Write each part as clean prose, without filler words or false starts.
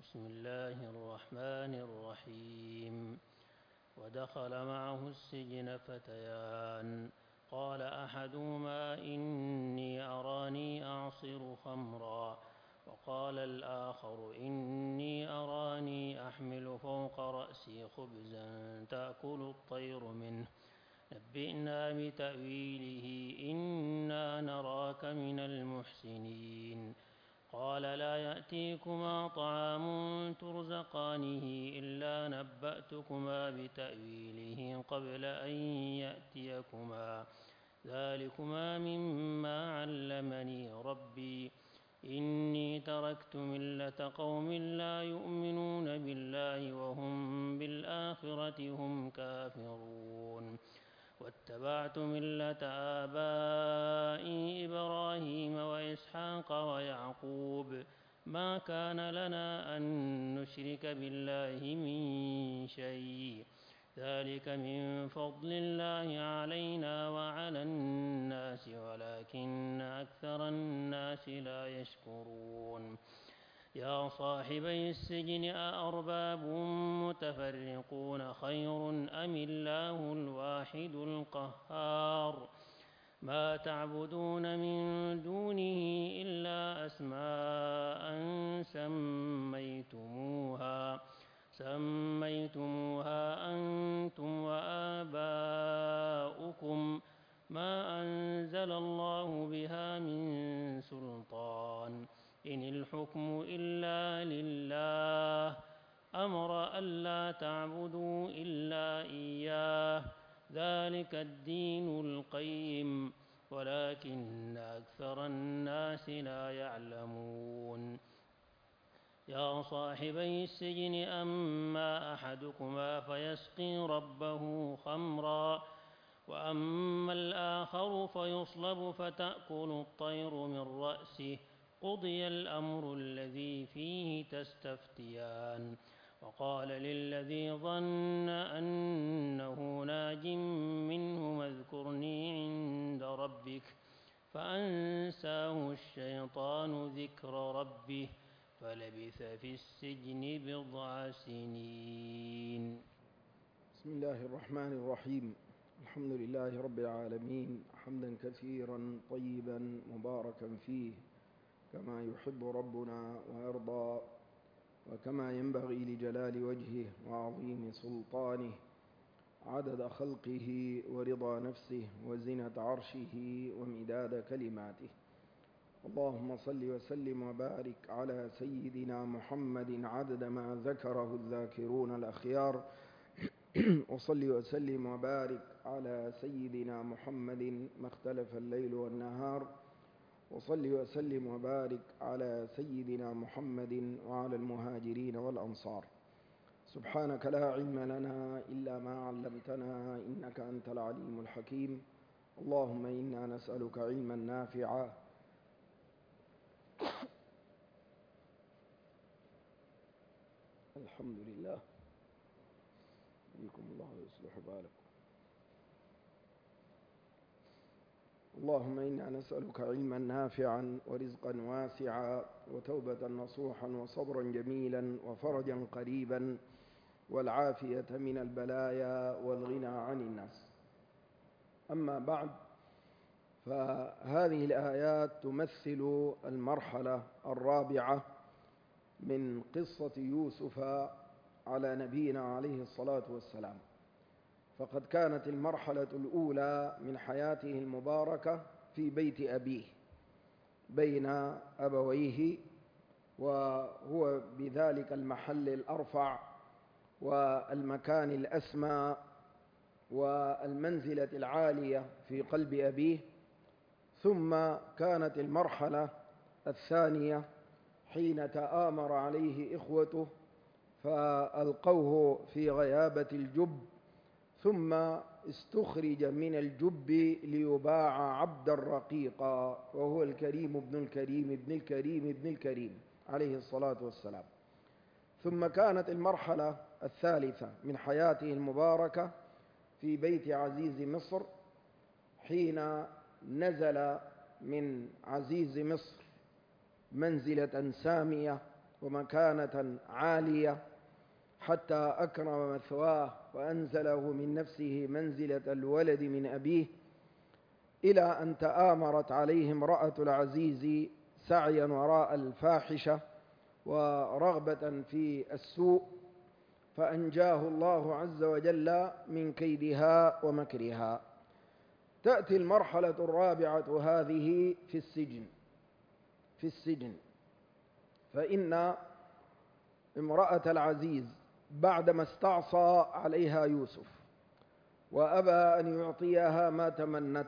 بسم الله الرحمن الرحيم. ودخل معه السجن فتيان، قال أحدهما إني أراني أعصر خمرا، وقال الآخر إني أراني أحمل فوق رأسي خبزا تأكل الطير منه، نبئنا بتأويله إنا نراك من المحسنين. قال لا يأتيكما طعام ترزقانه إلا نبأتكما بتأويله قبل أن يأتيكما، ذلكما مما علمني ربي، إني تركت ملة قوم لا يؤمنون بالله وهم بالآخرة هم كافرون، واتبعت ملة آبائي إبراهيم وإسحاق ويعقوب، ما كان لنا أن نشرك بالله من شيء، ذلك من فضل الله علينا وعلى الناس ولكن أكثر الناس لا يشكرون. يا صاحبي السجن أأرباب متفرقون خير أم الله الواحد القهار، ما تعبدون من دونه إلا أسماء سميتموها أنتم وآباؤكم ما أنزل الله بها من سلطان، إن الحكم إلا لله، أمر ألا تعبدوا إلا إياه، ذلك الدين القيم، ولكن أكثر الناس لا يعلمون. يا صاحبي السجن أما أحدكما فيسقي ربه خمرا، وأما الآخر فيصلب فتأكل الطير من رأسه، قضي الأمر الذي فيه تستفتيان. وقال للذي ظن أنه ناج منه اذكرني عند ربك، فأنساه الشيطان ذكر ربه فلبث في السجن بضع سنين. بسم الله الرحمن الرحيم. الحمد لله رب العالمين، حمدا كثيرا طيبا مباركا فيه كما يحب ربنا ويرضى، وكما ينبغي لجلال وجهه وعظيم سلطانه، عدد خلقه ورضا نفسه وزنة عرشه ومداد كلماته. اللهم صل وسلم وبارك على سيدنا محمد عدد ما ذكره الذاكرون الأخيار، وصل وسلم وبارك على سيدنا محمد ما اختلف الليل والنهار، وصل وسلم وبارك على سيدنا محمد وعلى المهاجرين والأنصار. سبحانك لا علم لنا إلا ما علمتنا إنك أنت العليم الحكيم. اللهم إنا نسألك علما نافعا الحمد لله، بكم الله يصلح بالكم. اللهم إنا نسألك علما نافعا ورزقا واسعا وتوبة نصوحا وصبرا جميلا وفرجا قريبا والعافية من البلايا والغنى عن الناس. أما بعد، فهذه الآيات تمثل المرحلة الرابعة من قصة يوسف على نبينا عليه الصلاة والسلام. فقد كانت المرحلة الأولى من حياته المباركة في بيت أبيه بين أبويه، وهو بذلك المحل الأرفع والمكان الأسمى والمنزلة العالية في قلب أبيه. ثم كانت المرحلة الثانية حين تآمر عليه إخوته فألقوه في غيابة الجب، ثم استخرج من الجب ليباع عبدا رقيقا، وهو الكريم ابن الكريم ابن الكريم ابن الكريم عليه الصلاة والسلام. ثم كانت المرحلة الثالثة من حياته المباركة في بيت عزيز مصر، حين نزل من عزيز مصر منزلة سامية ومكانة عالية حتى أكرم مثواه وأنزله من نفسه منزلة الولد من أبيه، إلى أن تآمرت عليه امرأة العزيز سعيا وراء الفاحشة ورغبة في السوء، فأنجاه الله عز وجل من كيدها ومكرها. تأتي المرحلة الرابعة هذه في السجن، فإن امرأة العزيز بعدما استعصى عليها يوسف وأبى أن يعطيها ما تمنت،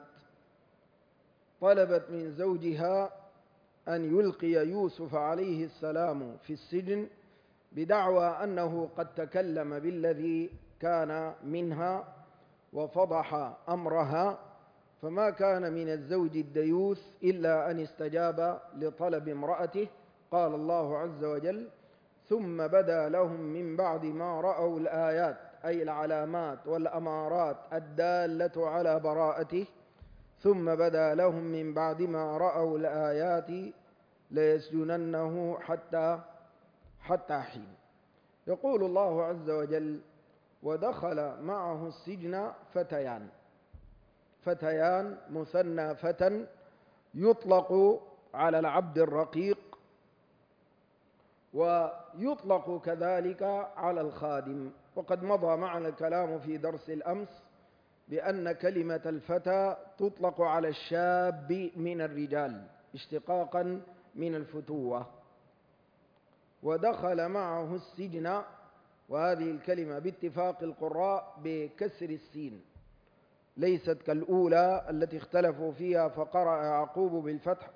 طلبت من زوجها أن يلقي يوسف عليه السلام في السجن بدعوى أنه قد تكلم بالذي كان منها وفضح أمرها، فما كان من الزوج الديوث إلا أن استجاب لطلب امرأته. قال الله عز وجل: ثم بدا لهم من بعد ما رأوا الآيات، أي العلامات والأمارات الدالة على براءته، ثم بدا لهم من بعد ما رأوا الآيات ليسجننه حتى حين. يقول الله عز وجل: ودخل معه السجن فتيان مثنى فتى، يطلق على العبد الرقيق ويطلق كذلك على الخادم. وقد مضى معنا الكلام في درس الأمس بأن كلمة الفتى تطلق على الشاب من الرجال اشتقاقا من الفتوة. ودخل معه السجن، وهذه الكلمة باتفاق القراء بكسر السين، ليست كالأولى التي اختلفوا فيها فقرأ يعقوب بالفتح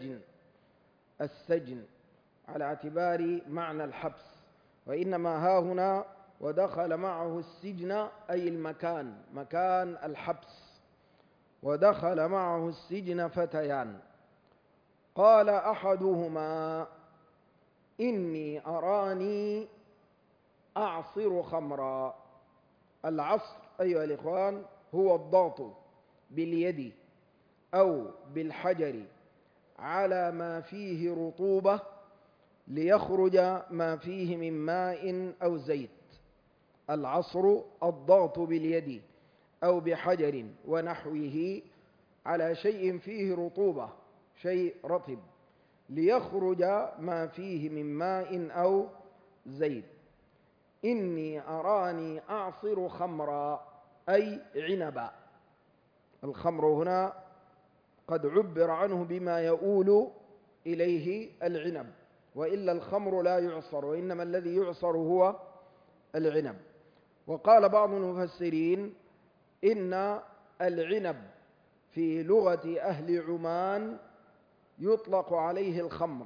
السجن على اعتبار معنى الحبس، وإنما ها هنا ودخل معه السجن أي المكان، مكان الحبس. ودخل معه السجن فتيان، قال أحدهما إني أراني أعصر خمرا. العصر أيها الإخوان هو الضغط باليد أو بالحجر على ما فيه رطوبة ليخرج ما فيه من ماء أو زيت. العصر الضغط باليد أو بحجر ونحوه على شيء فيه رطوبة، شيء رطب، ليخرج ما فيه من ماء أو زيت. إني أراني أعصر خمرا أي عنبا. الخمر هنا قد عبر عنه بما يؤول إليه العنب، وإلا الخمر لا يعصر، وإنما الذي يعصر هو العنب. وقال بعض المفسرين إن العنب في لغة أهل عمان يطلق عليه الخمر،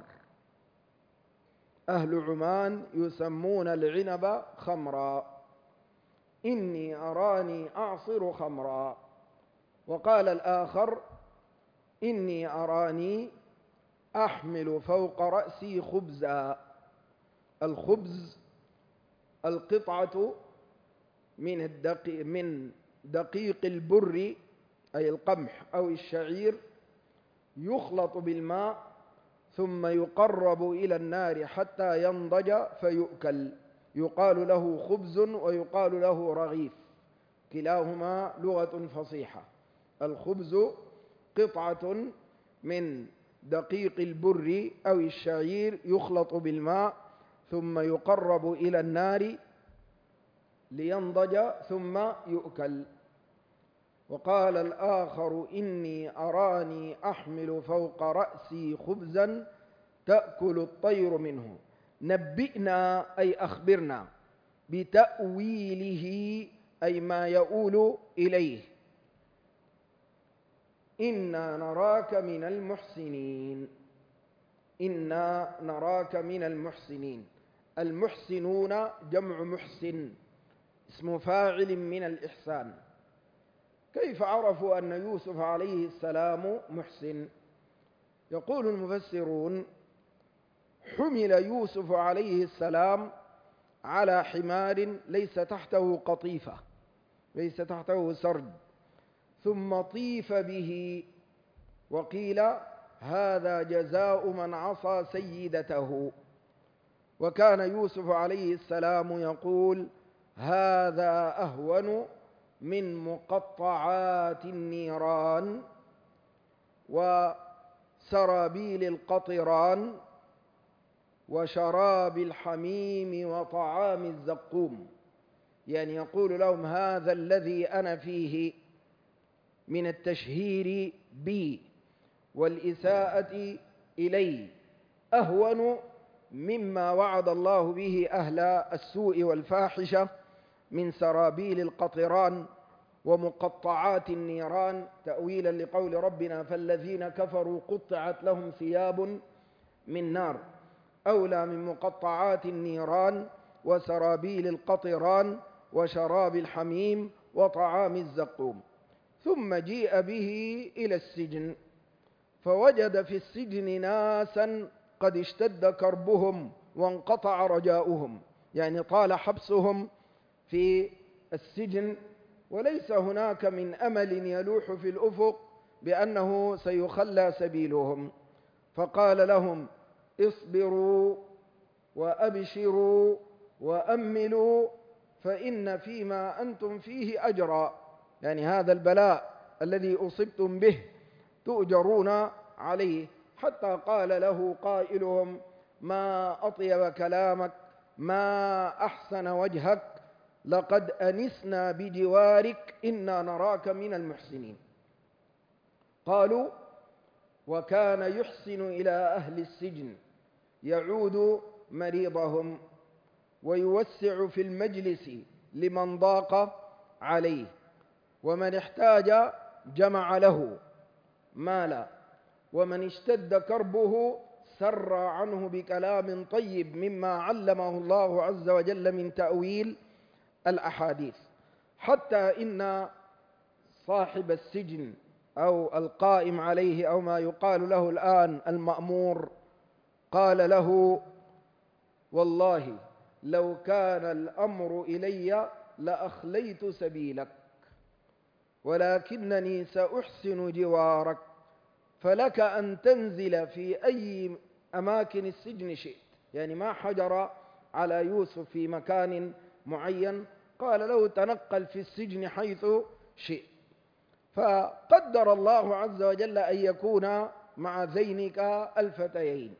أهل عمان يسمون العنب خمرا. إني أراني أعصر خمرا. وقال الآخر إني أراني أحمل فوق رأسي خبزا. الخبز القطعة من دقيق البر أي القمح أو الشعير، يخلط بالماء ثم يقرب إلى النار حتى ينضج فيؤكل، يقال له خبز ويقال له رغيف، كلاهما لغة فصيحة. الخبز قطعة من دقيق البر أو الشعير يخلط بالماء ثم يقرب إلى النار لينضج ثم يؤكل. وقال الآخر إني أراني أحمل فوق رأسي خبزا تأكل الطير منه. نبئنا أي أخبرنا بتأويله أي ما يؤول إليه. إنا نراك من المحسنين. إنا نراك من المحسنين. المحسنون جمع محسن، اسم فاعل من الإحسان. كيف عرفوا أن يوسف عليه السلام محسن؟ يقول المفسرون حمل يوسف عليه السلام على حمار ليس تحته قطيفة، ليس تحته سرج، ثم طيف به، وقيل هذا جزاء من عصى سيدته. وكان يوسف عليه السلام يقول: هذا أهون من مقطعات النيران وسرابيل القطران وشراب الحميم وطعام الزقوم. يعني يقول لهم: هذا الذي أنا فيه من التشهير بي والإساءة إلي أهون مما وعد الله به أهل السوء والفاحشة من سرابيل القطران ومقطعات النيران، تأويلا لقول ربنا: فالذين كفروا قطعت لهم ثياب من نار، أولى من مقطعات النيران وسرابيل القطران وشراب الحميم وطعام الزقوم. ثم جيء به إلى السجن فوجد في السجن ناسا قد اشتد كربهم وانقطع رجاؤهم، يعني طال حبسهم في السجن وليس هناك من أمل يلوح في الأفق بأنه سيخلى سبيلهم. فقال لهم: اصبروا وأبشروا وأملوا فإن فيما أنتم فيه أجرا، يعني هذا البلاء الذي أصبتم به تؤجرون عليه. حتى قال له قائلهم: ما أطيب كلامك، ما أحسن وجهك، لقد أنسنا بجوارك إنا نراك من المحسنين. قالوا: وكان يحسن إلى أهل السجن، يعود مريضهم ويوسع في المجلس لمن ضاق عليه، ومن احتاج جمع له مالا، ومن اشتد كربه سر عنه بكلام طيب مما علمه الله عز وجل من تأويل الأحاديث. حتى إن صاحب السجن أو القائم عليه أو ما يقال له الآن المأمور قال له: والله لو كان الأمر إلي لأخليت سبيلك، ولكنني سأحسن جوارك، فلك أن تنزل في أي أماكن السجن شئت. يعني ما حجر على يوسف في مكان معين، قال له: تنقل في السجن حيث شئت. فقدر الله عز وجل أن يكون مع ذينك الفتيين.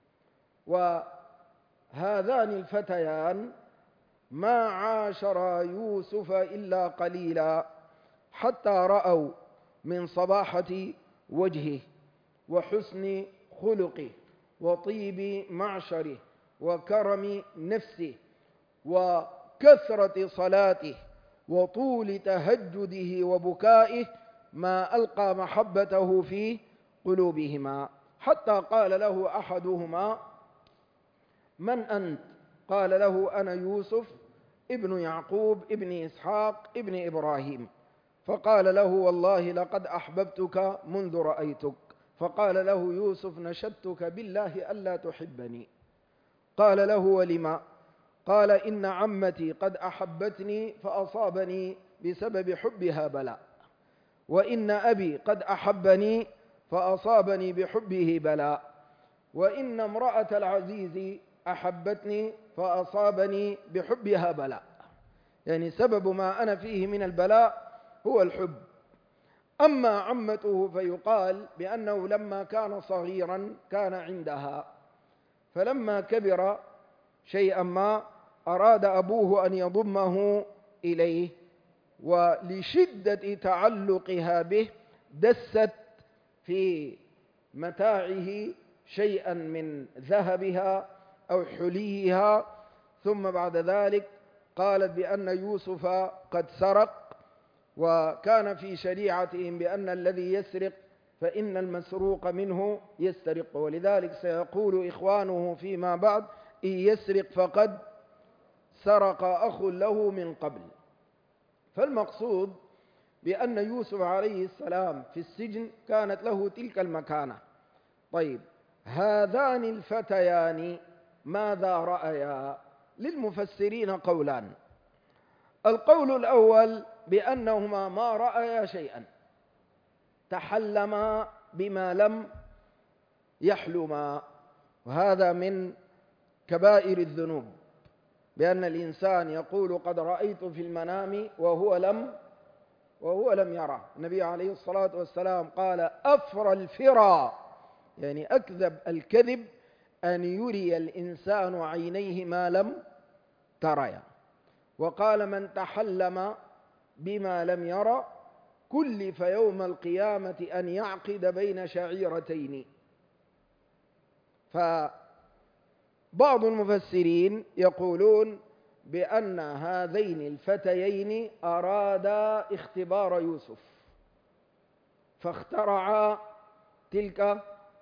وهذان الفتيان ما عاشرا يوسف إلا قليلا، حتى رأوا من صباحة وجهه وحسن خلقه وطيب معشره وكرم نفسه وكثرة صلاته وطول تهجده وبكائه ما ألقى محبته في قلوبهما. حتى قال له أحدهما: من أنت؟ قال له: أنا يوسف ابن يعقوب ابن إسحاق ابن إبراهيم. فقال له: والله لقد أحببتك منذ رأيتك. فقال له يوسف: نشدتك بالله ألا تحبني. قال له: ولما؟ قال: إن عمتي قد أحبتني فأصابني بسبب حبها بلاء، وإن أبي قد أحبني فأصابني بحبه بلاء، وإن امرأة العزيز أحبتني فأصابني بحبها بلاء. يعني سبب ما أنا فيه من البلاء هو الحب. أما عمته فيقال بأنه لما كان صغيرا كان عندها، فلما كبر شيئا ما أراد أبوه أن يضمه إليه، ولشدة تعلقها به دست في متاعه شيئا من ذهبها أو حليها، ثم بعد ذلك قالت بأن يوسف قد سرق، وكان في شريعتهم بأن الذي يسرق فإن المسروق منه يسترق، ولذلك سيقول إخوانه فيما بعد: إن يسرق فقد سرق أخ له من قبل. فالمقصود بأن يوسف عليه السلام في السجن كانت له تلك المكانة. طيب، هذان الفتيان ماذا رأيا؟ للمفسرين قولان. القول الأول بأنهما ما رأيا شيئا، تحلما بما لم يحلما، وهذا من كبائر الذنوب، بأن الإنسان يقول قد رأيت في المنام وهو لم يرى. النبي عليه الصلاة والسلام قال أفرى الفرى، يعني أكذب الكذب أن يري الإنسان عينيه ما لم تريا. وقال من تحلم بما لم يرى كلف يوم القيامة أن يعقد بين شعيرتين. فبعض المفسرين يقولون بأن هذين الفتيين أرادا اختبار يوسف، فاخترعا تلك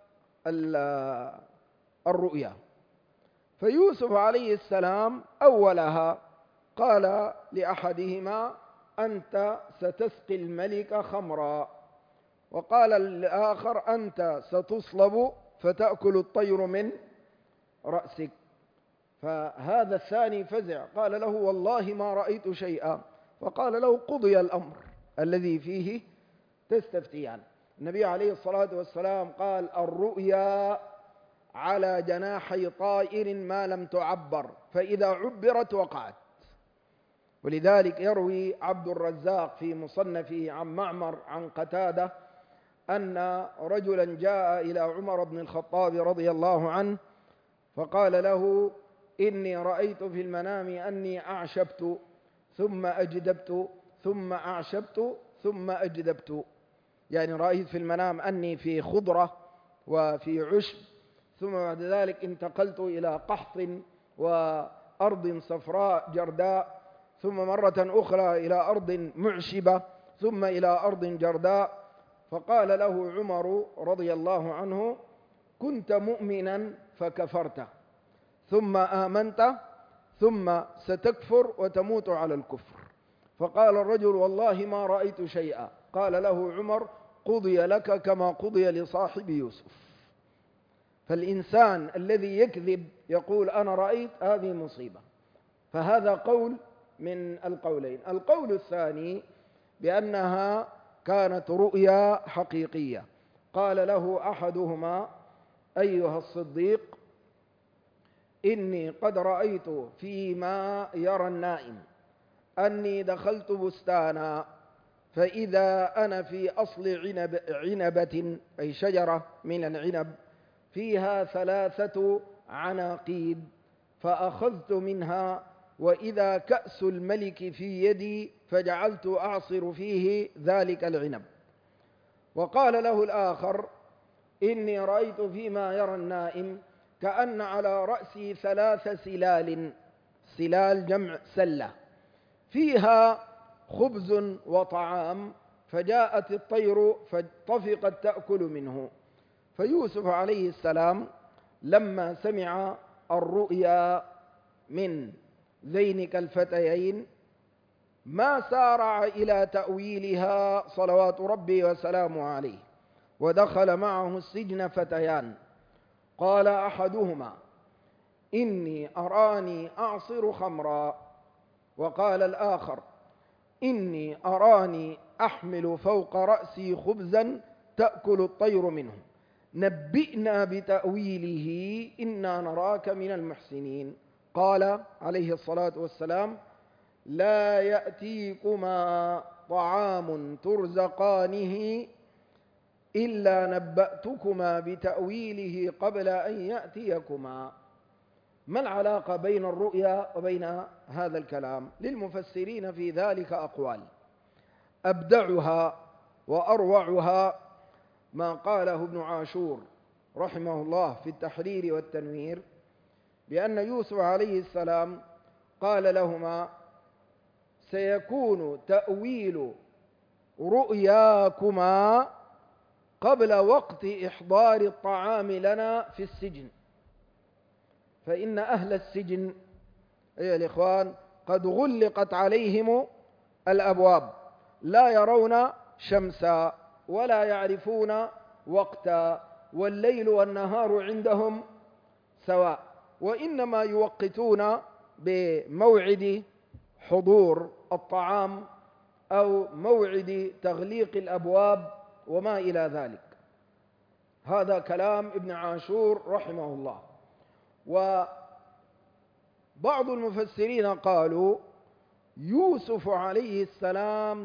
الرؤيا. فيوسف عليه السلام أولها قال لأحدهما أنت ستسقي الملك خمرا، وقال الآخر أنت ستصلب فتأكل الطير من رأسك. فهذا الثاني فزع قال له والله ما رأيت شيئا، فقال له قضي الأمر الذي فيه تستفتيان. النبي عليه الصلاة والسلام قال الرؤيا على جناحي طائر ما لم تعبر، فإذا عبرت وقعت. ولذلك يروي عبد الرزاق في مصنفه عن معمر عن قتادة أن رجلا جاء إلى عمر بن الخطاب رضي الله عنه فقال له إني رأيت في المنام أني أعشبت ثم أجدبت ثم أعشبت ثم أجدبت، يعني رأيت في المنام أني في خضرة وفي عشب، ثم بعد ذلك انتقلت إلى قحط وأرض صفراء جرداء، ثم مرة أخرى إلى أرض معشبة، ثم إلى أرض جرداء. فقال له عمر رضي الله عنه كنت مؤمنا فكفرت ثم آمنت ثم ستكفر وتموت على الكفر. فقال الرجل والله ما رأيت شيئا. قال له عمر قضي لك كما قضي لصاحب يوسف. فالإنسان الذي يكذب يقول أنا رأيت، هذه مصيبة. فهذا قول من القولين. القول الثاني بأنها كانت رؤيا حقيقية. قال له أحدهما أيها الصديق إني قد رأيت فيما يرى النائم أني دخلت بستانا فإذا أنا في أصل عنبة أي شجرة من العنب فيها 3 عناقيد، فأخذت منها وإذا كأس الملك في يدي فجعلت أعصر فيه ذلك العنب. وقال له الآخر إني رأيت فيما يرى النائم كأن على رأسي 3 سلال، سلال جمع سلة، فيها خبز وطعام، فجاءت الطير فطفقت تأكل منه. فيوسف عليه السلام لما سمع الرؤيا من ذينك الفتيين ما سارع إلى تأويلها صلوات ربي وسلامه عليه، ودخل معه السجن فتيان. قال أحدهما إني أراني أعصر خمرا، وقال الآخر إني أراني أحمل فوق رأسي خبزا تأكل الطير منه، نبئنا بتأويله إنا نراك من المحسنين. قال عليه الصلاة والسلام لا يأتيكما طعام ترزقانه إلا نبأتكما بتأويله قبل أن يأتيكما. ما العلاقة بين الرؤيا وبين هذا الكلام؟ للمفسرين في ذلك أقوال، أبدعها وأروعها ما قاله ابن عاشور رحمه الله في التحرير والتنوير، بأن يوسف عليه السلام قال لهما سيكون تأويل رؤياكما قبل وقت إحضار الطعام لنا في السجن، فإن أهل السجن أيها الإخوان قد غلقت عليهم الأبواب، لا يرون شمسا ولا يعرفون وقتا، والليل والنهار عندهم سواء، وإنما يوقتون بموعد حضور الطعام أو موعد تغليق الأبواب وما إلى ذلك. هذا كلام ابن عاشور رحمه الله. بعض المفسرين قالوا يوسف عليه السلام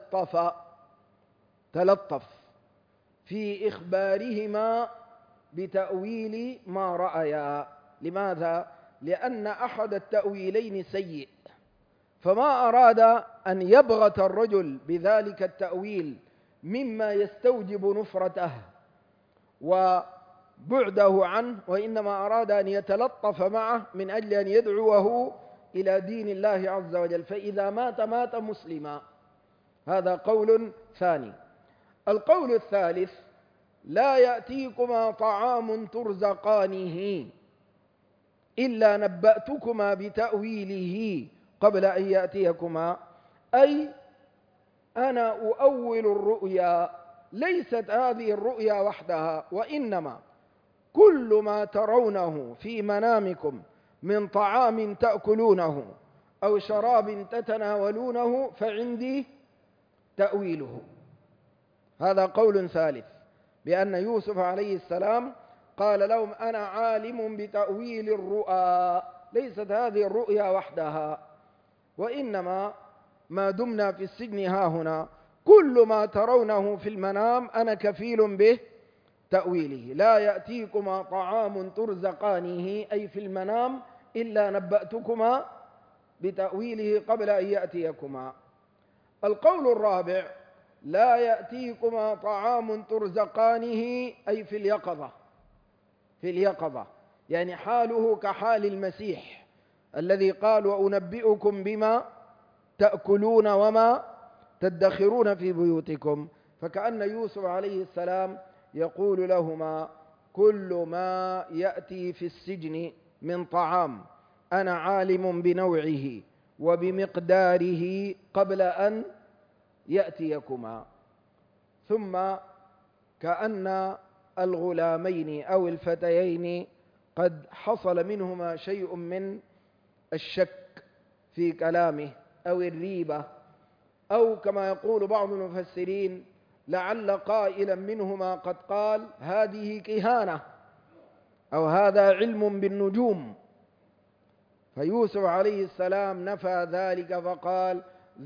تلطف في إخبارهما بتأويل ما رأيا. لماذا؟ لأن أحد التأويلين سيء، فما أراد أن يبغت الرجل بذلك التأويل مما يستوجب نفرته وبعده عنه، وإنما أراد أن يتلطف معه من أجل أن يدعوه إلى دين الله عز وجل، فإذا مات مسلما. هذا قول ثاني. القول الثالث: لا يأتيكما طعام ترزقانه إلا نبأتكما بتأويله قبل أن يأتيكما، أي أنا أؤول الرؤيا، ليست هذه الرؤيا وحدها، وإنما كل ما ترونه في منامكم من طعام تأكلونه أو شراب تتناولونه فعندي تأويله. هذا قول ثالث، بأن يوسف عليه السلام قال لهم أنا عالم بتأويل الرؤى، ليست هذه الرؤيا وحدها، وإنما ما دمنا في السجن هاهنا كل ما ترونه في المنام أنا كفيل به تأويله. لا يأتيكما طعام ترزقانه أي في المنام إلا نبأتكما بتأويله قبل أن يأتيكما. القول الرابع: لا يأتيكما طعام ترزقانه أي في اليقظة، يعني حاله كحال المسيح الذي قال وأنبئكم بما تأكلون وما تدخرون في بيوتكم. فكأن يوسف عليه السلام يقول لهما كل ما يأتي في السجن من طعام أنا عالم بنوعه وبمقداره قبل أن يأتيكما. ثم كأن الغلامين أو الفتيين قد حصل منهما شيء من الشك في كلامه أو الريبة، أو كما يقول بعض المفسرين لعل قائلا منهما قد قال هذه كهانة أو هذا علم بالنجوم، فيوسف عليه السلام نفى ذلك فقال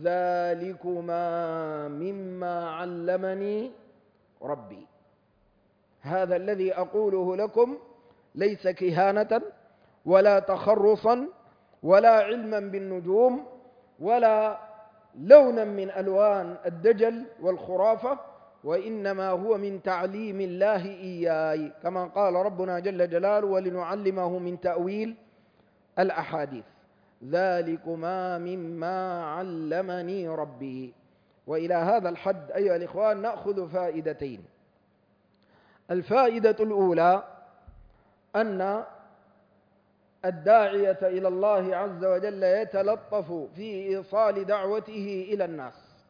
ذلكما مما علمني ربي. هذا الذي أقوله لكم ليس كهانة ولا تخرصا ولا علما بالنجوم ولا لونا من ألوان الدجل والخرافة، وإنما هو من تعليم الله إياي، كما قال ربنا جل جلاله ولنعلمه من تأويل الأحاديث. ذلكما مما علمني ربي. وإلى هذا الحد أيها الإخوان نأخذ فائدتين. الفائدة الأولى أن الداعية إلى الله عز وجل يتلطف في إيصال دعوته إلى الناس،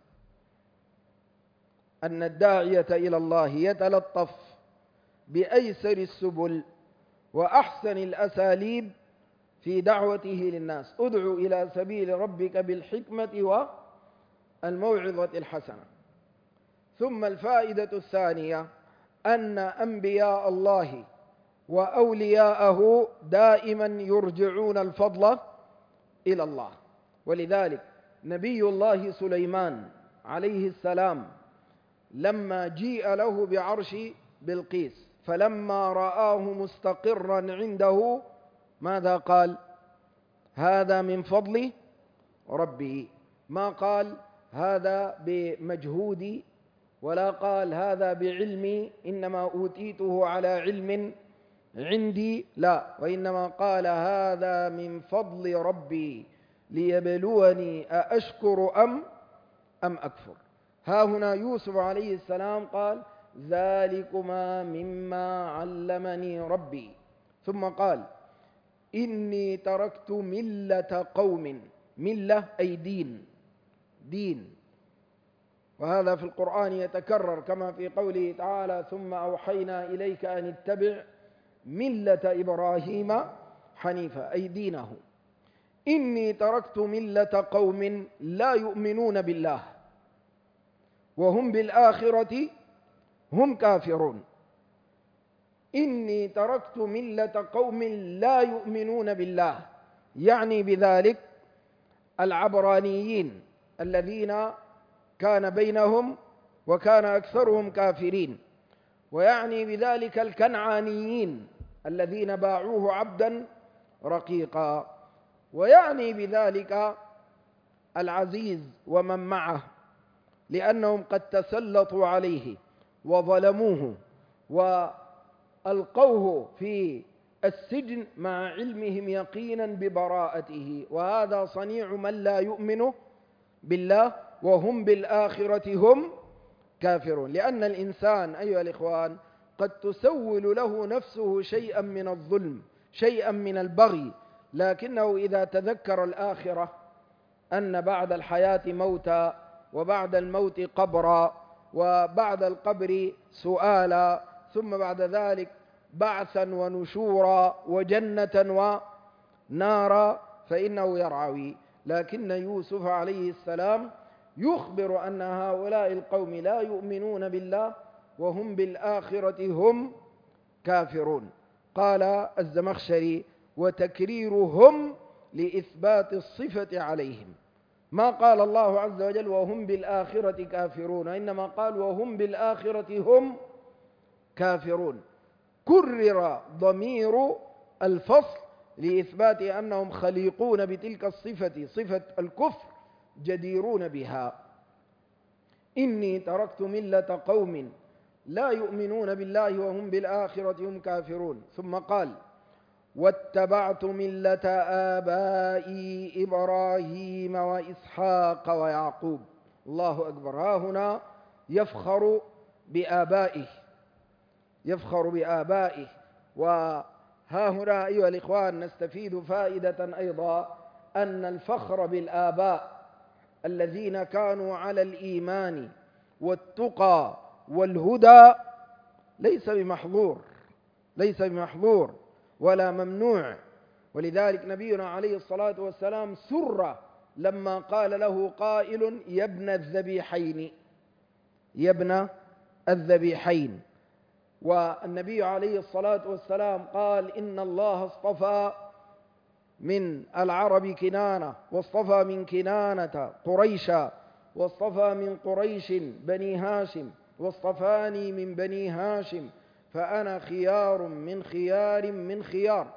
أن الداعية إلى الله يتلطف بأيسر السبل وأحسن الأساليب في دعوته للناس. ادع إلى سبيل ربك بالحكمة والموعظة الحسنة. ثم الفائدة الثانية أن أنبياء الله وأولياءه دائما يرجعون الفضل إلى الله. ولذلك نبي الله سليمان عليه السلام لما جيء له بعرش بلقيس فلما رآه مستقرا عنده ماذا قال؟ هذا من فضل ربي. ما قال هذا بمجهودي ولا قال هذا بعلمي إنما أوتيته على علم عندي، لا، وإنما قال هذا من فضل ربي ليبلوني أأشكر أم أكفر. ها هنا يوسف عليه السلام قال ذلكما مما علمني ربي، ثم قال إني تركت ملة قوم، ملة أي دين، وهذا في القرآن يتكرر كما في قوله تعالى ثم أوحينا إليك أن اتبع ملة إبراهيم حنيفا أي دينه. إني تركت ملة قوم لا يؤمنون بالله وهم بالآخرة هم كافرون. إني تركت ملة قوم لا يؤمنون بالله، يعني بذلك العبرانيين الذين كان بينهم وكان أكثرهم كافرين، ويعني بذلك الكنعانيين الذين باعوه عبدا رقيقا، ويعني بذلك العزيز ومن معه، لأنهم قد تسلطوا عليه وظلموه وألقوه في السجن مع علمهم يقينا ببراءته، وهذا صنيع من لا يؤمن بالله وهم بالآخرة هم كافرون. لأن الإنسان أيها الإخوان قد تسول له نفسه شيئا من الظلم، شيئا من البغي، لكنه إذا تذكر الآخرة أن بعد الحياة موتا، وبعد الموت قبرا، وبعد القبر سؤالا، ثم بعد ذلك بعثا ونشورا وجنة ونارا، فإنه يرعوي. لكن يوسف عليه السلام يخبر أن هؤلاء القوم لا يؤمنون بالله وهم بالآخرة هم كافرون. قال الزمخشري: وتكريرهم لإثبات الصفة عليهم، ما قال الله عز وجل وهم بالآخرة كافرون، إنما قال وهم بالآخرة هم كافرون. كرر ضمير الفصل لإثبات أنهم خليقون بتلك الصفة، صفة الكفر، جديرون بها. إني تركت ملة قوم لا يؤمنون بالله وهم بالآخرة هم كافرون. ثم قال: واتبعت ملة آبائي إبراهيم وإسحاق ويعقوب. الله أكبر. ها هنا يفخر بآبائه، يفخر بآبائه. وها هنا أيها الإخوان نستفيد فائدة أيضا، أن الفخر بالآباء الذين كانوا على الإيمان والتقى والهدى ليس بمحظور، ليس بمحظور ولا ممنوع. ولذلك نبينا عليه الصلاة والسلام سر لما قال له قائل: يا ابن الذبيحين، يا ابن الذبيحين. والنبي عليه الصلاة والسلام قال: إن الله اصطفى من العرب كنانة، واصطفى من كنانة قريشا، واصطفى من قريش بني هاشم، واصطفاني من بني هاشم، فأنا خيار من خيار من خيار.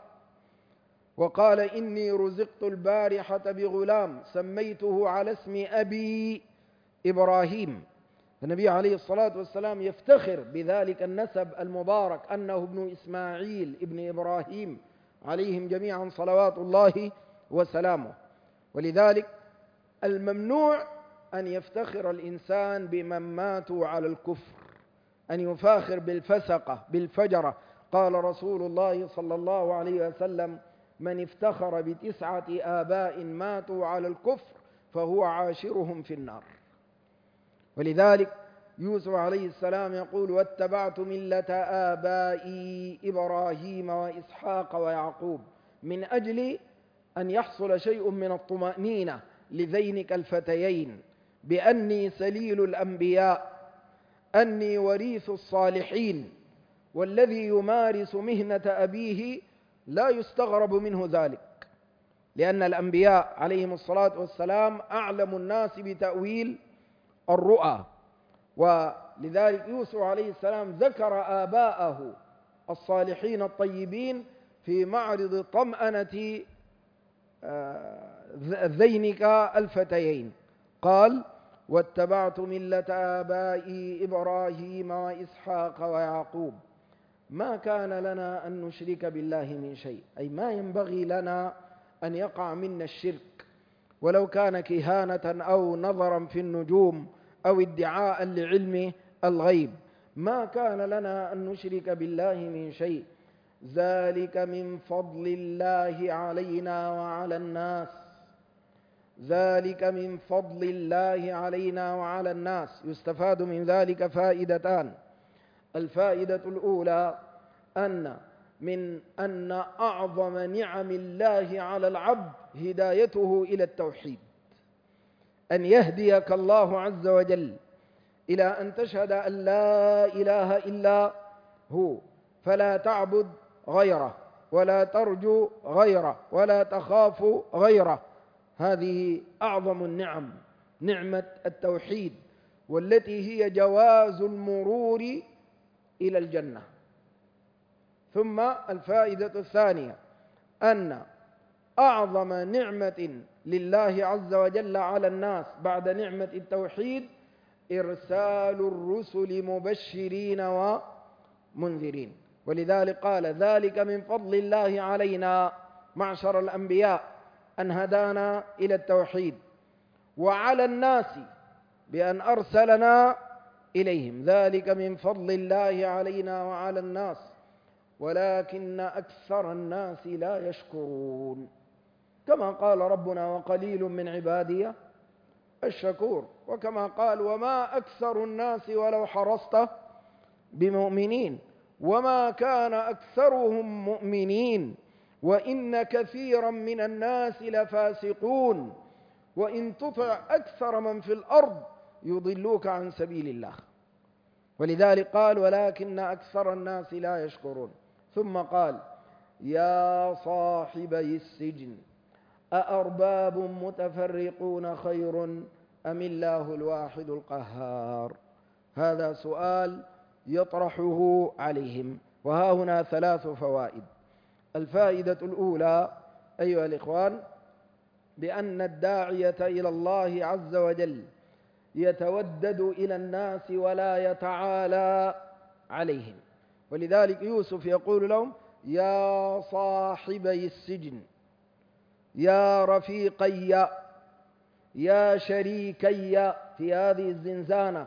وقال: إني رزقت البارحة بغلام سميته على اسم أبي إبراهيم. النبي عليه الصلاة والسلام يفتخر بذلك النسب المبارك، أنه ابن إسماعيل ابن إبراهيم عليهم جميعا صلوات الله وسلامه. ولذلك الممنوع أن يفتخر الإنسان بمن ماتوا على الكفر، أن يفاخر بالفسقة بالفجرة. قال رسول الله صلى الله عليه وسلم: من افتخر ب9 آباء ماتوا على الكفر فهو عاشرهم في النار. ولذلك يوسف عليه السلام يقول: واتبعت ملة آبائي إبراهيم وإسحاق ويعقوب، من أجل أن يحصل شيء من الطمأنينة لذينك الفتيين بأني سليل الأنبياء، أني وريث الصالحين، والذي يمارس مهنة أبيه لا يستغرب منه ذلك، لأن الأنبياء عليهم الصلاة والسلام أعلم الناس بتأويل الرؤى. ولذلك يوسف عليه السلام ذكر آباءه الصالحين الطيبين في معرض طمأنة ذينك الفتيين. قال: واتبعت ملة آبائي إبراهيم وإسحاق ويعقوب، ما كان لنا أن نشرك بالله من شيء، أي ما ينبغي لنا أن يقع منا الشرك، ولو كان كهانة أو نظرا في النجوم أو ادعاء لعلم الغيب، ما كان لنا أن نشرك بالله من شيء، ذلك من فضل الله علينا وعلى الناس، ذلك من فضل الله علينا وعلى الناس. يستفاد من ذلك فائدتان. الفائدة الأولى أن أعظم نعم الله على العبد هدايته إلى التوحيد، أن يهديك الله عز وجل إلى أن تشهد أن لا إله إلا هو، فلا تعبد غيره، ولا ترجو غيره ولا تخاف غيره. هذه أعظم النعم، نعمة التوحيد، والتي هي جواز المرور إلى الجنة. ثم الفائدة الثانية أن أعظم نعمة لله عز وجل على الناس بعد نعمة التوحيد إرسال الرسل مبشرين ومنذرين. ولذلك قال: ذلك من فضل الله علينا معشر الأنبياء أن هدانا إلى التوحيد، وعلى الناس بأن أرسلنا إليهم. ذلك من فضل الله علينا وعلى الناس ولكن أكثر الناس لا يشكرون، كما قال ربنا: وقليل من عبادي الشكور. وكما قال: وما أكثر الناس ولو حرصت بمؤمنين وما كان أكثرهم مؤمنين وإن كثيرا من الناس لفاسقون وإن تطع أكثر من في الأرض يضلوك عن سبيل الله. ولذلك قال: ولكن أكثر الناس لا يشكرون. ثم قال: يا صاحبي السجن أأرباب متفرقون خير أم الله الواحد القهار؟ هذا سؤال يطرحه عليهم. وها هنا 3 فوائد. الفائدة الأولى أيها الإخوان بأن الداعية إلى الله عز وجل يتودد إلى الناس ولا يتعالى عليهم. ولذلك يوسف يقول لهم: يا صاحبي السجن، يا رفيقي، يا شريكي في هذه الزنزانة،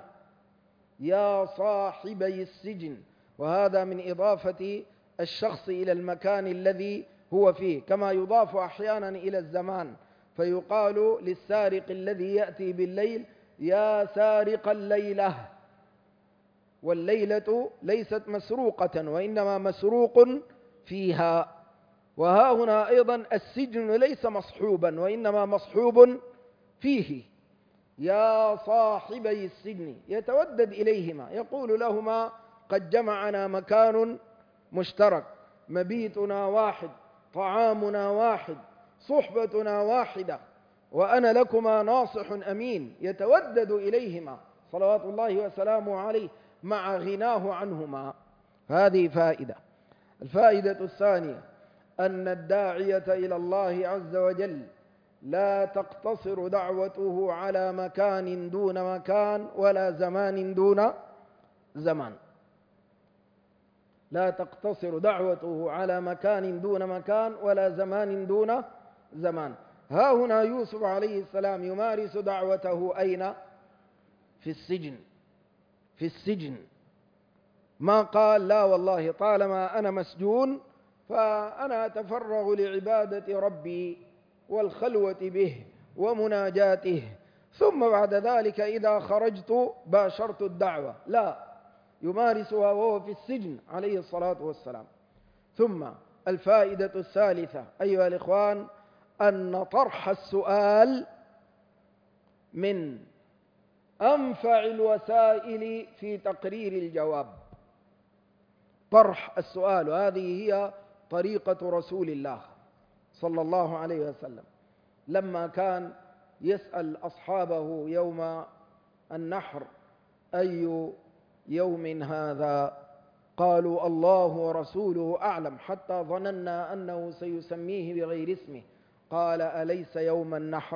يا صاحبي السجن. وهذا من إضافة الشخص إلى المكان الذي هو فيه، كما يضاف أحيانا إلى الزمان، فيقال للسارق الذي يأتي بالليل: يا سارق الليلة. والليلة ليست مسروقة وإنما مسروق فيها. وها هنا أيضا السجن ليس مصحوبا وإنما مصحوب فيه. يا صاحبي السجن، يتودد إليهما، يقول لهما: قد جمعنا مكان مشترك، مبيتنا واحد، طعامنا واحد، صحبتنا واحدة، وأنا لكما ناصح أمين. يتودد إليهما صلوات الله وسلامه عليه مع غناه عنهما. هذه فائدة. الفائدة الثانية أن الداعية إلى الله عز وجل لا تقتصر دعوته على مكان دون مكان ولا زمان دون زمان. لا تقتصر دعوته على مكان دون مكان ولا زمان دون زمان. ها هنا يوسف عليه السلام يمارس دعوته أين؟ في السجن. في السجن. ما قال: لا والله طالما أنا مسجون فأنا أتفرغ لعبادة ربي والخلوة به ومناجاته، ثم بعد ذلك إذا خرجت باشرت الدعوة. لا، يمارسها وهو في السجن عليه الصلاة والسلام. ثم الفائدة الثالثة أيها الإخوان أن طرح السؤال من أنفع الوسائل في تقرير الجواب. طرح السؤال، وهذه هي طريقة رسول الله صلى الله عليه وسلم لما كان يسأل أصحابه يوم النحر: أي يوم هذا؟ قالوا: الله ورسوله أعلم، حتى ظننا أنه سيسميه بغير اسمه. قال: أليس يوم النحر؟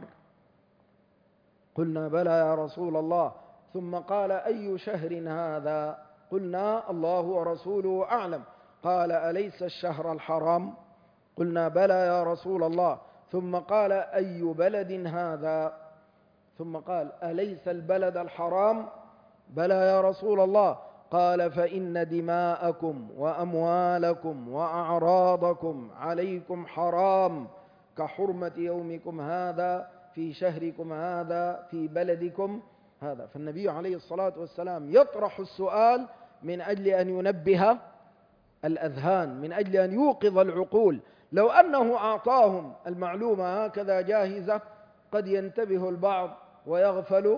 قلنا: بلى يا رسول الله. ثم قال: أي شهر هذا؟ قلنا: الله ورسوله أعلم. قال: أليس الشهر الحرام؟ قلنا: بلى يا رسول الله. ثم قال: أي بلد هذا؟ ثم قال: أليس البلد الحرام؟ بلى يا رسول الله. قال: فإن دماءكم وأموالكم وأعراضكم عليكم حرام كحرمة يومكم هذا في شهركم هذا في بلدكم هذا. فالنبي عليه الصلاة والسلام يطرح السؤال من أجل أن ينبه الأذهان، من أجل أن يوقظ العقول. لو أنه أعطاهم المعلومة هكذا جاهزة قد ينتبه البعض ويغفل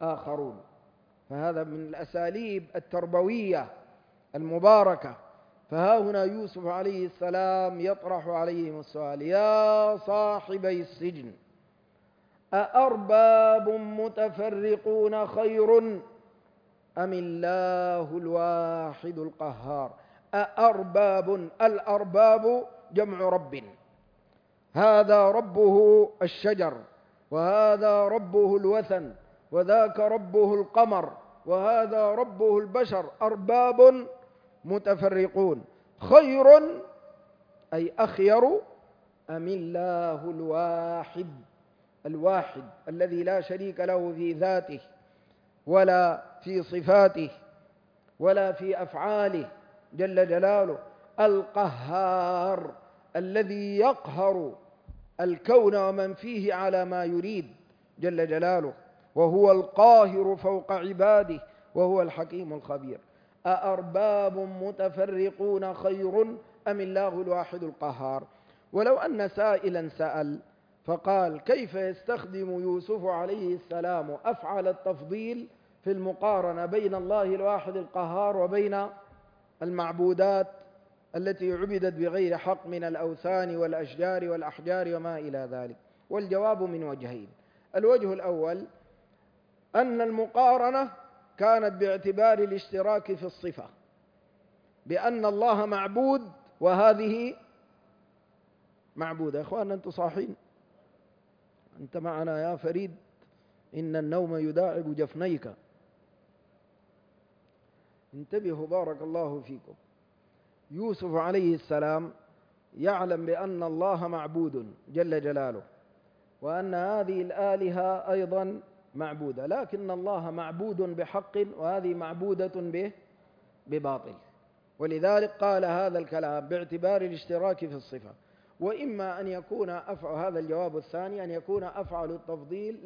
آخرون. فهذا من الأساليب التربوية المباركة. فها هنا يوسف عليه السلام يطرح عليهم السؤال: يا صاحبي السجن أأرباب متفرقون خير أم الله الواحد القهار؟ أأرباب، الأرباب جمع رب، هذا ربه الشجر، وهذا ربه الوثن، وذاك ربه القمر، وهذا ربه البشر، أرباب متفرقون خير أي أخير أم الله الواحد، الواحد الذي لا شريك له في ذاته ولا في صفاته ولا في أفعاله جل جلاله، القهار الذي يقهر الكون ومن فيه على ما يريد جل جلاله، وهو القاهر فوق عباده، وهو الحكيم الخبير. أأرباب متفرقون خير أم الله الواحد القهار؟ ولو أن سائلا سأل فقال: كيف يستخدم يوسف عليه السلام أفعل التفضيل في المقارنة بين الله الواحد القهار وبين المعبودات التي عبدت بغير حق من الأوثان والأشجار والأحجار وما إلى ذلك؟ والجواب من وجهين: الوجه الأول أن المقارنة كانت باعتبار الاشتراك في الصفة، بأن الله معبود وهذه معبودة. يا أخوانا أنتم صاحين؟ أنت معنا يا فريد؟ إن النوم يداعب جفنيك. انتبهوا بارك الله فيكم. يوسف عليه السلام يعلم بأن الله معبود جل جلاله، وأن هذه الآلهة أيضا معبودة، لكن الله معبود بحق وهذه معبودة بباطل، ولذلك قال هذا الكلام باعتبار الاشتراك في الصفة. وإما أن يكون هذا الجواب الثاني، أن يكون أفعل التفضيل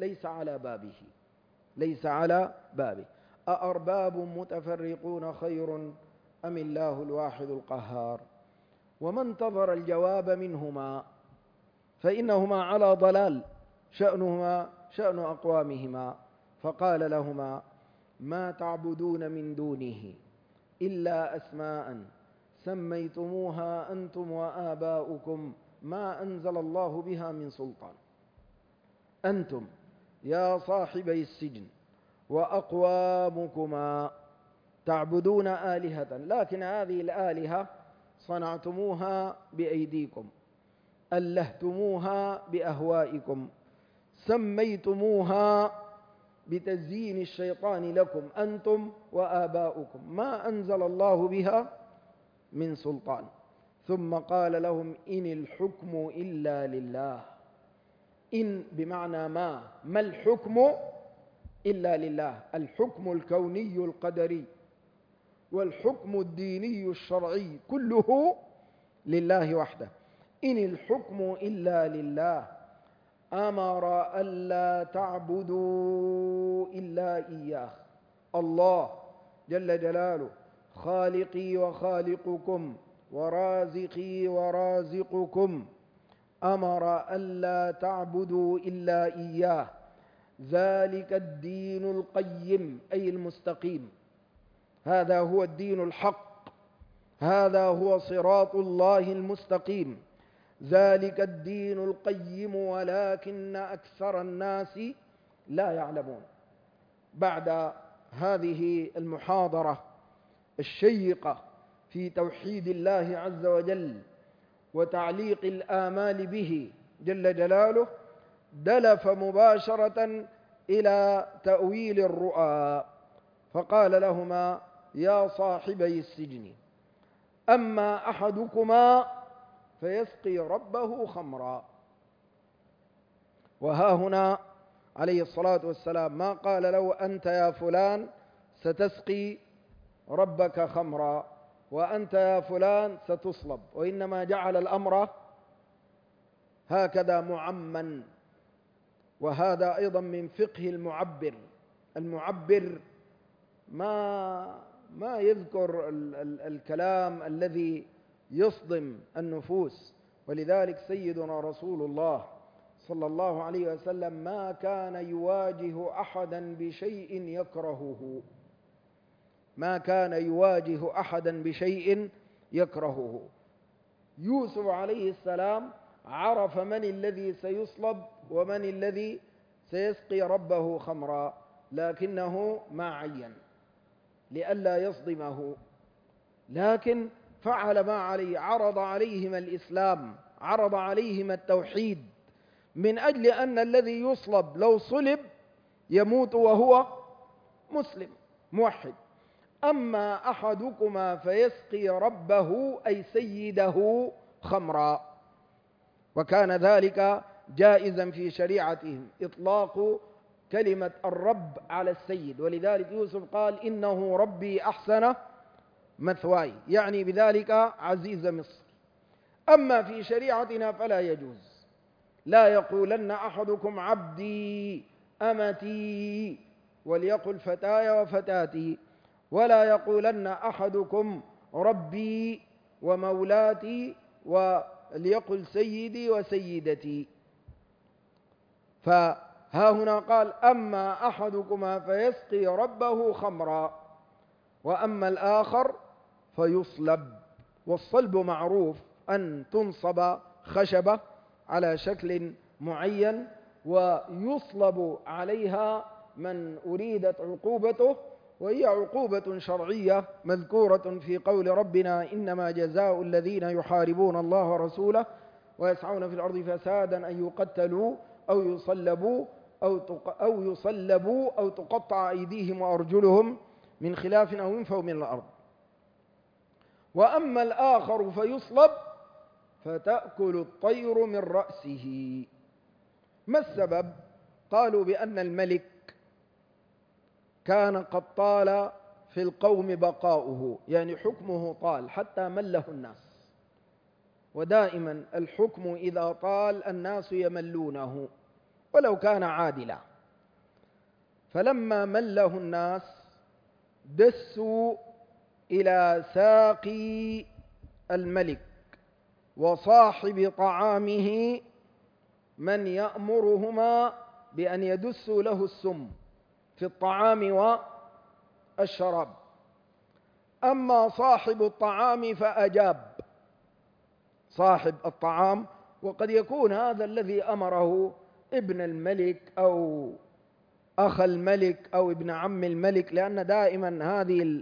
ليس على بابه. أأرباب متفرقون خير أم الله الواحد القهار؟ ومن انتظر الجواب منهما فإنهما على ضلال، شأنهما شأن أقوامهما. فقال لهما: ما تعبدون من دونه إلا أسماء سميتموها أنتم وآباؤكم ما أنزل الله بها من سلطان، أنتم يا صاحبي السجن وأقوامكما تعبدون آلهة، لكن هذه الآلهة صنعتموها بأيديكم، ألهتموها بأهوائكم، سميتموها بتزيين الشيطان لكم أنتم وآباؤكم، ما أنزل الله بها من سلطان. ثم قال لهم: إن الحكم إلا لله. إن بمعنى ما الحكم إلا لله، الحكم الكوني القدري والحكم الديني الشرعي كله لله وحده. إن الحكم إلا لله، أمر ألا تعبدوا إلا إياه. الله جل جلاله خالقي وخالقكم ورازقي ورازقكم، أمر ألا تعبدوا إلا إياه، ذلك الدين القيم أي المستقيم، هذا هو الدين الحق، هذا هو صراط الله المستقيم، ذلك الدين القيم ولكن أكثر الناس لا يعلمون. بعد هذه المحاضرة الشيقة في توحيد الله عز وجل وتعليق الآمال به جل جلاله، دلف مباشرة إلى تأويل الرؤى، فقال لهما: يا صاحبي السجن، أما أحدكما فيسقي ربه خمرا. وها هنا عليه الصلاة والسلام ما قال له: أنت يا فلان ستسقي ربك خمرا، وأنت يا فلان ستصلب، وإنما جعل الأمر هكذا معمّا. وهذا أيضا من فقه المعبر. المعبر ما يذكر الكلام الذي يصدم النفوس، ولذلك سيدنا رسول الله صلى الله عليه وسلم ما كان يواجه أحدا بشيء يكرهه، ما كان يواجه أحدا بشيء يكرهه. يوسف عليه السلام عرف من الذي سيصلب ومن الذي سيسقي ربه خمرا، لكنه ما عين لئلا يصدمه، لكن فعل ما عليه، عرض عليهم الإسلام، عرض عليهم التوحيد، من أجل أن الذي يصلب لو صلب يموت وهو مسلم موحد. أما أحدكما فيسقي ربه أي سيده خمرا، وكان ذلك جائزا في شريعتهم إطلاق كلمة الرب على السيد، ولذلك يوسف قال إنه ربي أحسن مثواي، يعني بذلك عزيز مصر. أما في شريعتنا فلا يجوز، لا يقولن أحدكم عبدي أمتي وليقل فتاي وفتاتي، ولا يقولن أحدكم ربي ومولاتي وليقل سيدي وسيدتي. فها هنا قال أما أحدكما فيسقي ربه خمرا، وأما الآخر فيصلب. والصلب معروف أن تنصب خشبة على شكل معين ويصلب عليها من أريدت عقوبته، وهي عقوبة شرعية مذكورة في قول ربنا إنما جزاء الذين يحاربون الله ورسوله ويسعون في الأرض فسادا أن يقتلوا أو يصلبوا أو تقطع أيديهم وأرجلهم من خلاف أو ينفوا من الأرض. وأما الآخر فيصلب فتأكل الطير من رأسه. ما السبب؟ قالوا بأن الملك كان قد طال في القوم بقاؤه، يعني حكمه طال حتى مله الناس، ودائما الحكم إذا طال الناس يملونه ولو كان عادلا. فلما مله الناس دسوا إلى ساقي الملك وصاحب طعامه من يأمرهما بأن يدسوا له السم في الطعام والشراب. أما صاحب الطعام فأجاب، صاحب الطعام، وقد يكون هذا الذي أمره ابن الملك أو أخ الملك أو ابن عم الملك، لأن دائما هذه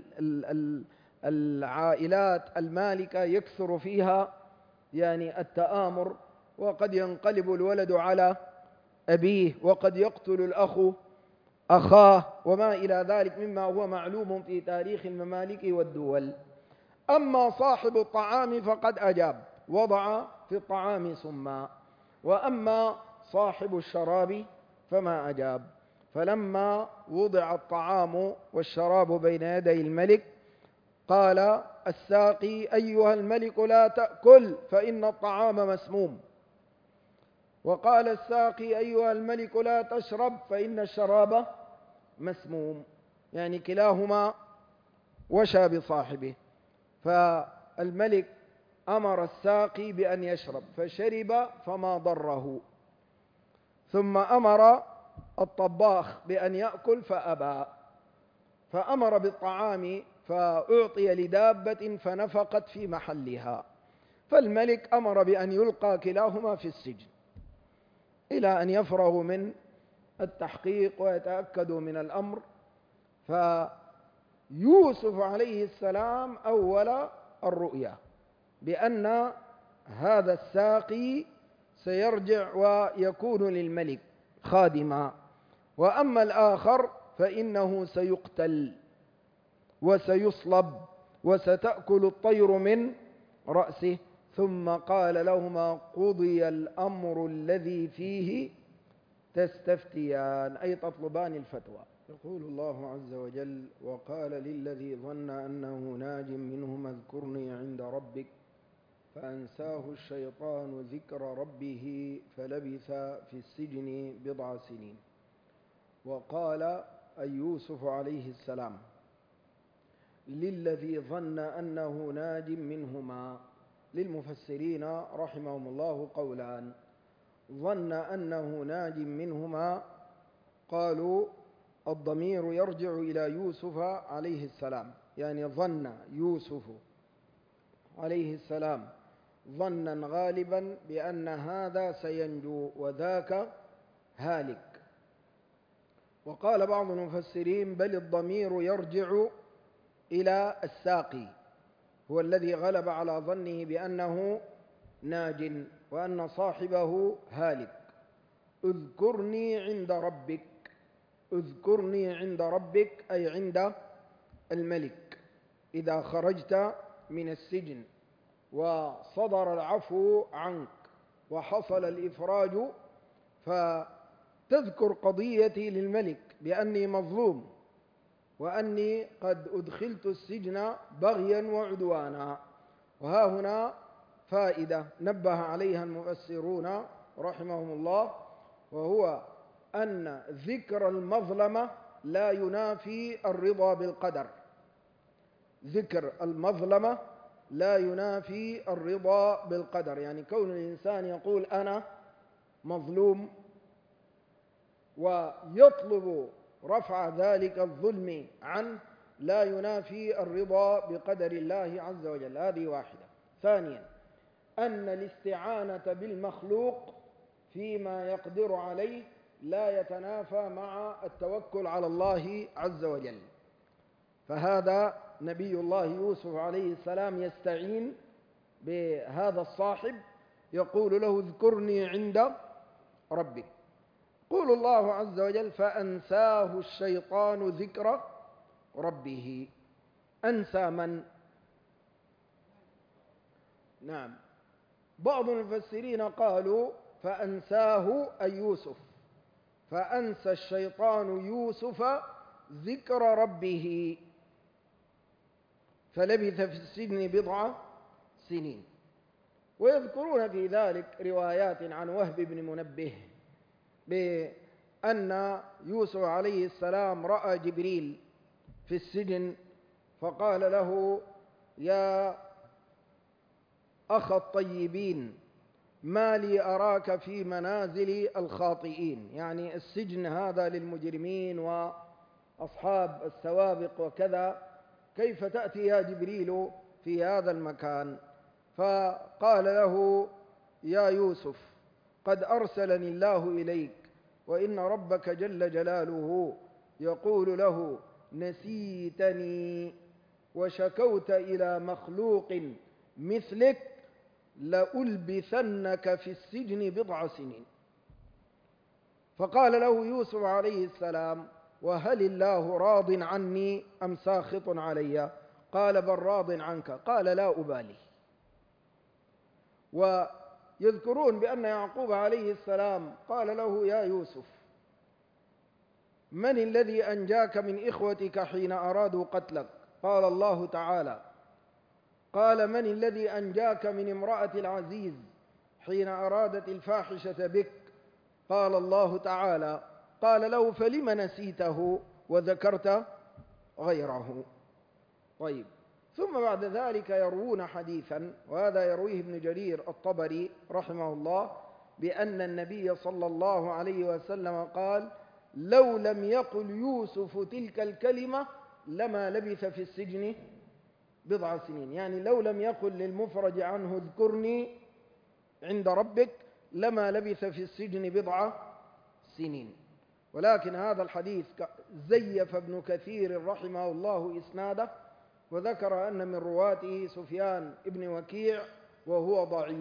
العائلات المالكة يكثر فيها يعني التآمر، وقد ينقلب الولد على أبيه، وقد يقتل الأخ أخاه، وما إلى ذلك مما هو معلوم في تاريخ الممالك والدول. أما صاحب الطعام فقد أجاب، وضع في الطعام سما. وأما صاحب الشراب فما أجاب. فلما وضع الطعام والشراب بين يدي الملك قال الساقي أيها الملك لا تأكل فإن الطعام مسموم، وقال الساقي أيها الملك لا تشرب فإن الشراب مسموم، يعني كلاهما وشى بصاحبه. فالملك أمر الساقي بأن يشرب فشرب فما ضره، ثم أمر الطباخ بأن يأكل فأبى، فأمر بالطعام فأعطي لدابة فنفقت في محلها. فالملك أمر بأن يلقى كلاهما في السجن إلى أن يفرغوا من التحقيق ويتأكدوا من الأمر. فيوسف عليه السلام أول الرؤيا بأن هذا الساقي سيرجع ويكون للملك خادما، وأما الآخر فإنه سيقتل وسيصلب وستأكل الطير من رأسه. ثم قال لهما قضي الأمر الذي فيه تستفتيان، أي تطلبان الفتوى. يقول الله عز وجل وقال للذي ظن أنه ناج منهما اذكرني عند ربك فأنساه الشيطان ذكر ربه فلبث في السجن بضع سنين. وقال أي يوسف عليه السلام للذي ظن أنه ناج منهما. للمفسرين رحمهم الله قولان: ظن أنه ناج منهما، قالوا الضمير يرجع إلى يوسف عليه السلام، يعني ظن يوسف عليه السلام ظنا غالبا بأن هذا سينجو وذاك هالك. وقال بعض المفسرين بل الضمير يرجع إلى الساقي، هو الذي غلب على ظنه بأنه ناج وأن صاحبه هالك. اذكرني عند ربك، اذكرني عند ربك أي عند الملك إذا خرجت من السجن وصدر العفو عنك وحصل الإفراج، فتذكر قضيتي للملك بأني مظلوم وأني قد أدخلت السجن بغيا وعدوانا. وها هنا فائدة نبه عليها المفسرون رحمهم الله، وهو أن ذكر المظلمة لا ينافي الرضا بالقدر. ذكر المظلمة لا ينافي الرضا بالقدر، يعني كون الإنسان يقول أنا مظلوم ويطلب رفع ذلك الظلم عنه لا ينافي الرضا بقدر الله عز وجل. هذه واحدة. ثانيا أن الاستعانة بالمخلوق فيما يقدر عليه لا يتنافى مع التوكل على الله عز وجل. فهذا نبي الله يوسف عليه السلام يستعين بهذا الصاحب يقول له اذكرني عند ربك. يقول الله عز وجل فأنساه الشيطان ذكر ربه. أنسى من؟ نعم، بعض المفسرين قالوا فأنساه أي يوسف، فأنسى الشيطان يوسف ذكر ربه فلبث في السجن بضع سنين. ويذكرون في ذلك روايات عن وهب بن منبه بأن يوسف عليه السلام رأى جبريل في السجن فقال له يا أخ الطيبين ما لي أراك في منازل الخاطئين، يعني السجن هذا للمجرمين وأصحاب السوابق وكذا، كيف تأتي يا جبريل في هذا المكان؟ فقال له يا يوسف قد أرسلني الله إليك وإن ربك جل جلاله يقول له نسيتني وشكوت إلى مخلوق مثلك لألبثنك في السجن بضع سنين. فقال له يوسف عليه السلام وهل الله راض عني أم ساخط علي؟ قال بل راض عنك. قال لا أبالي. ويذكرون بأن يعقوب عليه السلام قال له يا يوسف من الذي أنجاك من إخوتك حين أرادوا قتلك؟ قال الله تعالى. قال من الذي أنجاك من امرأة العزيز حين أرادت الفاحشة بك؟ قال الله تعالى. قال له فلم نسيته وذكرت غيره؟ طيب، ثم بعد ذلك يروون حديثا، وهذا يرويه ابن جرير الطبري رحمه الله، بأن النبي صلى الله عليه وسلم قال لو لم يقل يوسف تلك الكلمة لما لبث في السجن بضع سنين. يعني لو لم يقل للمفرج عنه اذكرني عند ربك لما لبث في السجن بضع سنين. ولكن هذا الحديث زيف ابن كثير رحمه الله إسناده وذكر أن من رواته سفيان ابن وكيع وهو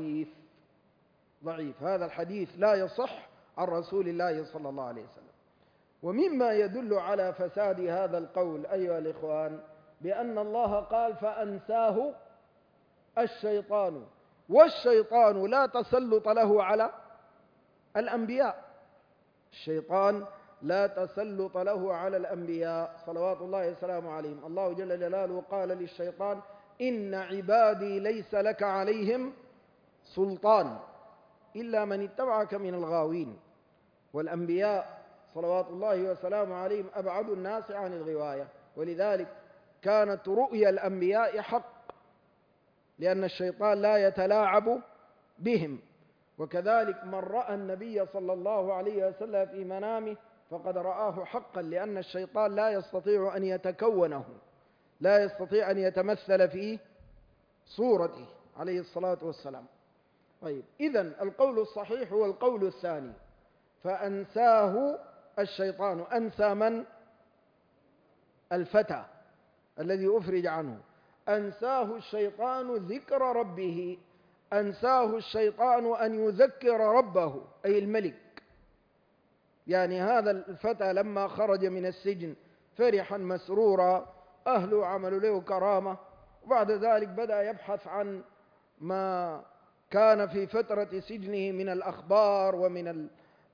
ضعيف. هذا الحديث لا يصح عن رسول الله صلى الله عليه وسلم. ومما يدل على فساد هذا القول أيها الإخوان بأن الله قال فأنساه الشيطان، والشيطان لا تسلط له على الأنبياء. الشيطان لا تسلط له على الأنبياء صلوات الله وسلامه عليهم. الله جل جلاله قال للشيطان إن عبادي ليس لك عليهم سلطان إلا من اتبعك من الغاوين. والأنبياء صلوات الله وسلامه عليهم أبعد الناس عن الغواية، ولذلك كانت رؤيا الأنبياء حق لأن الشيطان لا يتلاعب بهم. وكذلك من رأى النبي صلى الله عليه وسلم في منامه فقد رآه حقا، لأن الشيطان لا يستطيع أن يتكونه، لا يستطيع أن يتمثل صورته عليه الصلاة والسلام. طيب، إذن القول الصحيح هو القول الثاني، فأنساه الشيطان. أنسى من؟ الفتى الذي أفرج عنه. أنساه الشيطان ذكر ربه، أنساه الشيطان أن يذكر ربه، أي الملك. يعني هذا الفتى لما خرج من السجن فرحا مسرورا، أهله عملوا له كرامة، وبعد ذلك بدأ يبحث عن ما كان في فترة سجنه من الأخبار ومن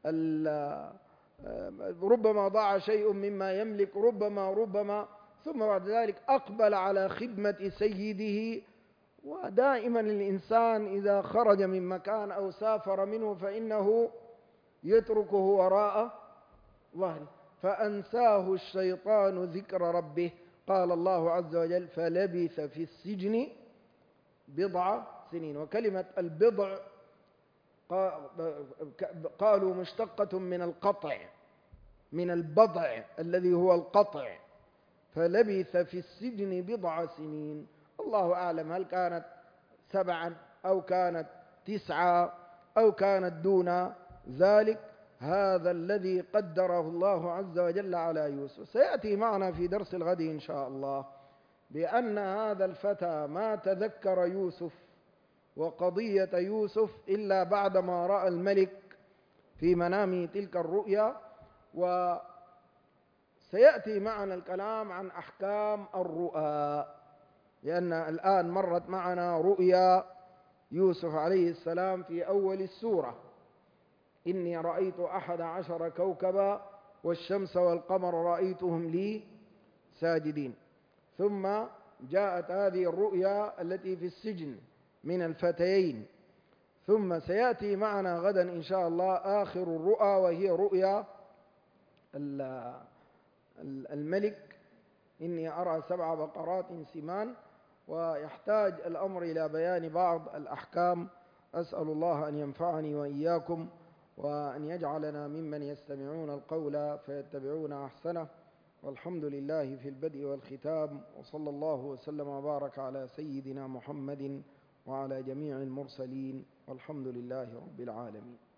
ربما ضاع شيء مما يملك، ربما ثم بعد ذلك أقبل على خدمة سيده. ودائما الإنسان إذا خرج من مكان أو سافر منه فإنه يتركه وراء ظهره. فأنساه الشيطان ذكر ربه. قال الله عز وجل: فلبث في السجن بضع سنين. وكلمة البضع قالوا مشتقة من القطع، من البضع الذي هو القطع. فلبث في السجن بضع سنين. الله أعلم هل كانت 7 أو كانت 9 أو كانت دون ذلك. هذا الذي قدره الله عز وجل على يوسف. سيأتي معنا في درس الغد إن شاء الله بأن هذا الفتى ما تذكر يوسف وقضية يوسف إلا بعدما رأى الملك في منامه تلك الرؤيا. وسيأتي معنا الكلام عن أحكام الرؤى، لأن الآن مرت معنا رؤيا يوسف عليه السلام في أول السورة: إني رأيت 11 كوكبا والشمس والقمر رأيتهم لي ساجدين. ثم جاءت هذه الرؤيا التي في السجن من الفتيين. ثم سيأتي معنا غدا إن شاء الله آخر الرؤى، وهي رؤيا الملك: إني أرى 7 بقرات سمان. ويحتاج الأمر إلى بيان بعض الأحكام. أسأل الله أن ينفعني وإياكم، وأن يجعلنا ممن يستمعون القول فيتبعون أحسنه. والحمد لله في البدء والختام، وصلى الله وسلم وبارك على سيدنا محمد وعلى جميع المرسلين، والحمد لله رب العالمين.